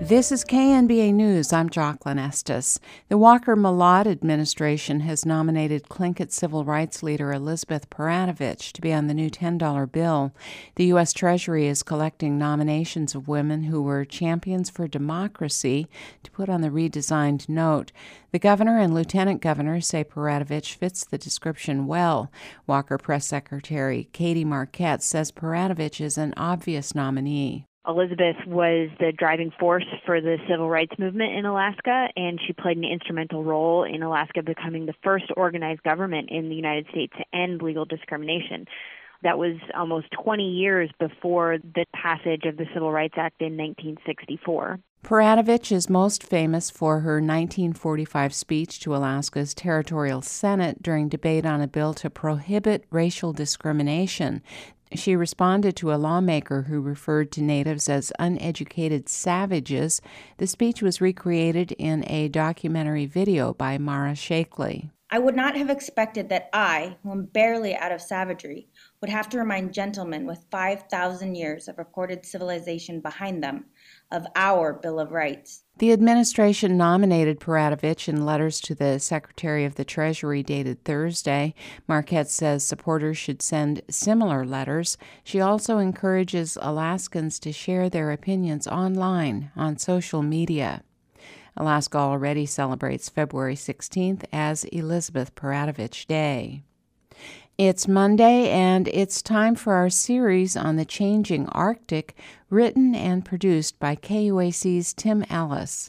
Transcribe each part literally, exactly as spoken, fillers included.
This is K N B A News. I'm Jocelyn Estes. The Walker-Malott administration has nominated Tlingit civil rights leader Elizabeth Peratrovich to be on the new ten dollar bill. The U S Treasury is collecting nominations of women who were champions for democracy to put on the redesigned note. The governor and lieutenant governor say Peratrovich fits the description well. Walker Press Secretary Katie Marquette says Peratrovich is an obvious nominee. Elizabeth was the driving force for the civil rights movement in Alaska, and she played an instrumental role in Alaska becoming the first organized government in the United States to end legal discrimination. That was almost twenty years before the passage of the Civil Rights Act in nineteen sixty-four. Peratrovich is most famous for her nineteen forty-five speech to Alaska's Territorial Senate during debate on a bill to prohibit racial discrimination. She responded to a lawmaker who referred to natives as uneducated savages. The speech was recreated in a documentary video by Mara Shakely. I would not have expected that I, who am barely out of savagery, would have to remind gentlemen with five thousand years of recorded civilization behind them of our Bill of Rights. The administration nominated Peratrovich in letters to the Secretary of the Treasury dated Thursday. Marquette says supporters should send similar letters. She also encourages Alaskans to share their opinions online on social media. Alaska already celebrates February sixteenth as Elizabeth Peratrovich Day. It's Monday, and it's time for our series on the changing Arctic, written and produced by K U A C's Tim Ellis.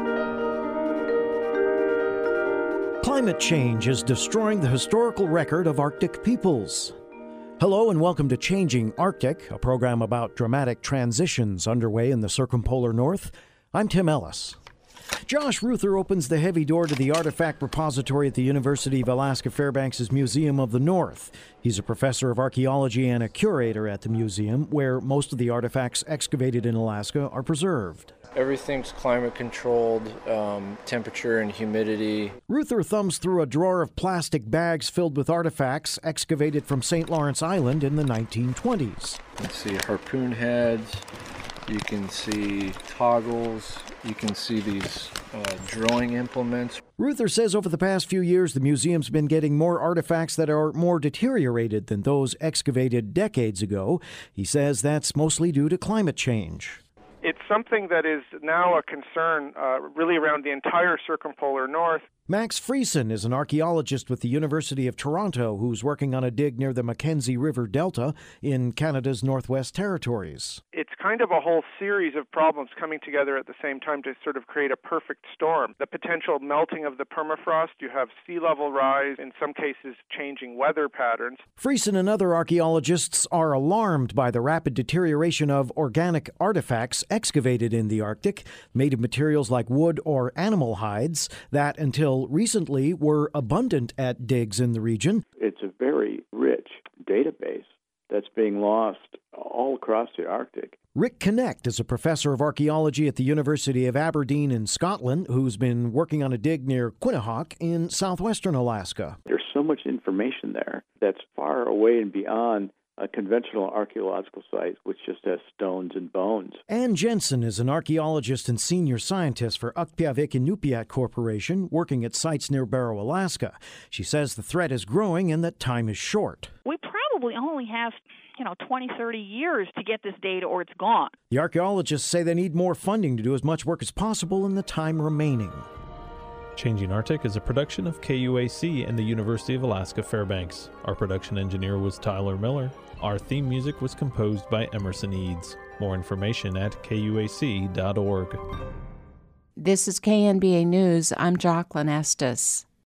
Climate change is destroying the historical record of Arctic peoples. Hello and welcome to Changing Arctic, a program about dramatic transitions underway in the circumpolar north. I'm Tim Ellis. Josh Ruther opens the heavy door to the artifact repository at the University of Alaska Fairbanks' Museum of the North. He's a professor of archaeology and a curator at the museum, where most of the artifacts excavated in Alaska are preserved. Everything's climate controlled, um, temperature and humidity. Ruther thumbs through a drawer of plastic bags filled with artifacts excavated from Saint Lawrence Island in the nineteen twenties. You can see harpoon heads. You can see toggles, you can see these uh, drilling implements. Ruther says over the past few years, the museum's been getting more artifacts that are more deteriorated than those excavated decades ago. He says that's mostly due to climate change. It's something that is now a concern uh, really around the entire circumpolar north. Max Friesen is an archaeologist with the University of Toronto who's working on a dig near the Mackenzie River Delta in Canada's Northwest Territories. It's kind of a whole series of problems coming together at the same time to sort of create a perfect storm. The potential melting of the permafrost, you have sea level rise, in some cases changing weather patterns. Friesen and other archaeologists are alarmed by the rapid deterioration of organic artifacts excavated in the Arctic, made of materials like wood or animal hides that until recently were abundant at digs in the region. It's a very rich database that's being lost all across the Arctic. Rick Knecht is a professor of archaeology at the University of Aberdeen in Scotland who's been working on a dig near Quinhagak in southwestern Alaska. There's so much information there that's far away and beyond a conventional archaeological site, which just has stones and bones. Ann Jensen is an archaeologist and senior scientist for Ukpiavik Inupiat Corporation, working at sites near Barrow, Alaska. She says the threat is growing and that time is short. We probably only have, you know, twenty, thirty years to get this data or it's gone. The archaeologists say they need more funding to do as much work as possible in the time remaining. Changing Arctic is a production of K U A C and the University of Alaska Fairbanks. Our production engineer was Tyler Miller. Our theme music was composed by Emerson Eads. More information at K U A C dot org. This is K N B A News. I'm Jocelyn Estes.